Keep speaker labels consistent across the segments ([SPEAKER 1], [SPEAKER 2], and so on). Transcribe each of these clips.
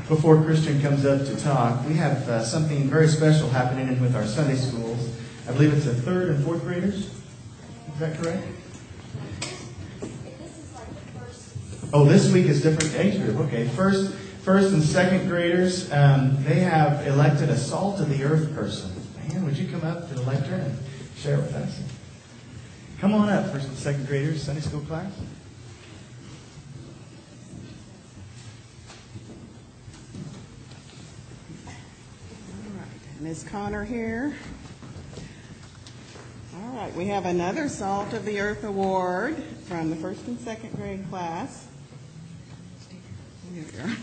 [SPEAKER 1] Before Christian comes up to talk, we have something very special happening with our Sunday schools. I believe it's the 3rd and 4th graders. Is that correct? Oh, this week is different age group. Okay, first and second graders, they have elected a Salt of the Earth person. Man, would you come up to the lectern and share with us? Come on up, first and second graders, Sunday school class.
[SPEAKER 2] All right, Ms. Connor here. All right, we have another Salt of the Earth Award from the first and second grade class. Here we are.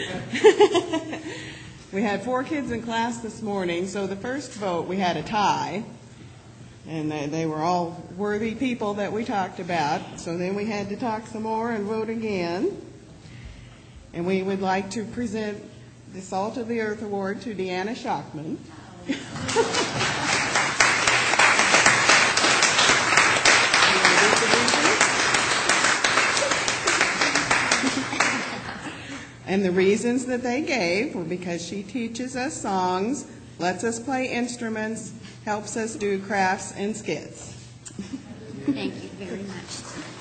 [SPEAKER 2] We had 4 kids in class this morning, so the first vote we had a tie, and they were all worthy people that we talked about. So then we had to talk some more and vote again. And we would like to present the Salt of the Earth Award to Deanna Shockman. And the reasons that they gave were because she teaches us songs, lets us play instruments, helps us do crafts and skits.
[SPEAKER 3] Thank you very much.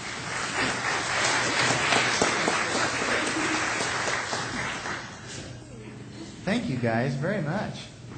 [SPEAKER 1] Thank you guys very much.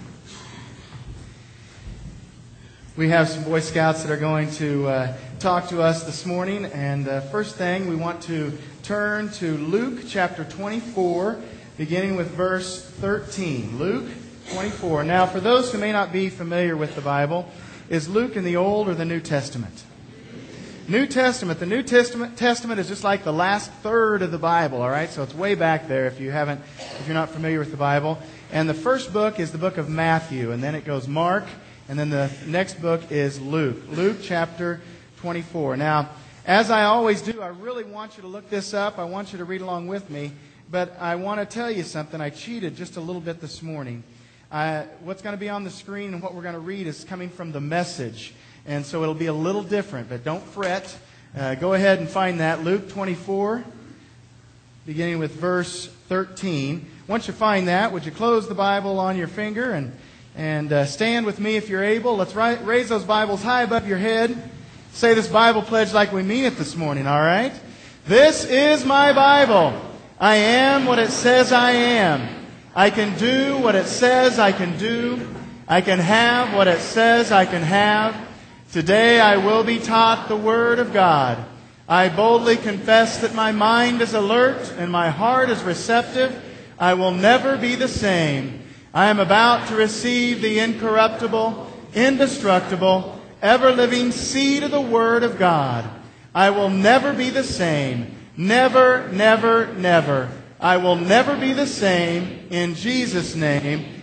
[SPEAKER 1] We have some Boy Scouts that are going to talk to us this morning. And first thing, we want to turn to Luke chapter 24, beginning with verse 13. Luke 24. Now, for those who may not be familiar with the Bible, is Luke in the Old or the New Testament? New Testament. The New Testament is just like the last third of the Bible, all right? So it's way back there if you're not familiar with the Bible. And the first book is the book of Matthew, and then it goes Mark, and then the next book is Luke. Luke chapter 24. Now, as I always do, I really want you to look this up. I want you to read along with me. But I want to tell you something. I cheated just a little bit this morning. What's going to be on the screen and what we're going to read is coming from the Message. And so it'll be a little different. But don't fret. Go ahead and find that. Luke 24, beginning with verse 13. Once you find that, would you close the Bible on your finger and stand with me if you're able. Let's raise those Bibles high above your head. Say this Bible pledge like we mean it this morning, all right? This is my Bible. I am what it says I am. I can do what it says I can do. I can have what it says I can have. Today I will be taught the Word of God. I boldly confess that my mind is alert and my heart is receptive. I will never be the same. I am about to receive the incorruptible, indestructible, ever-living seed of the Word of God. I will never be the same. Never, never, never. I will never be the same. In Jesus' name,